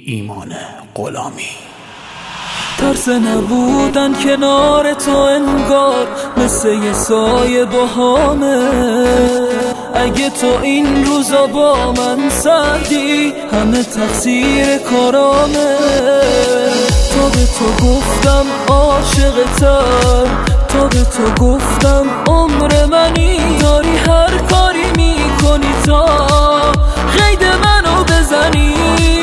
ایمان غلامی. ترس نبودن کنار تو انگار مثل یه سایه باهامه. اگه تو این روزا با من سردی همه تقصیر کارامه. تا به تو گفتم عاشقتم، تا به تو گفتم عمر منی. داری هر کاری میکنی تا قید منو بزنی.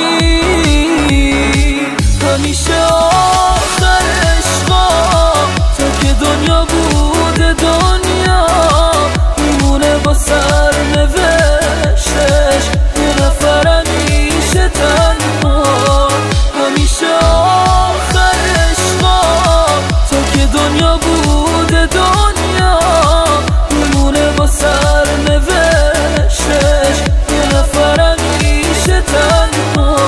همیشه آخر عشقا تا که دنیا بوده دنیا میمونه با سرنوشتش. یه نفر همیشه تنها. همیشه آخر عشقا تا که دنیا بوده دنیا میمونه با سرنوشتش. یه نفر همیشه تنها.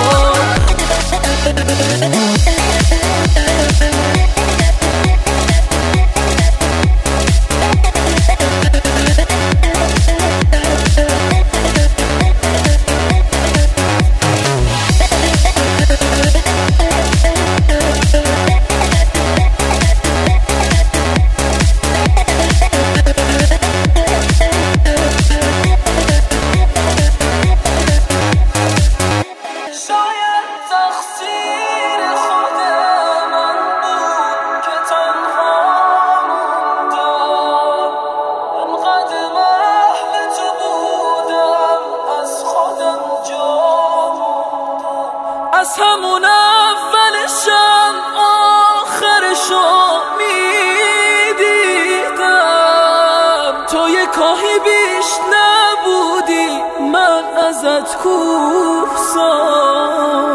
از همون اولشم آخرشو میدیدم. تو یه کاهی بیش نبودی من ازت کوفسان.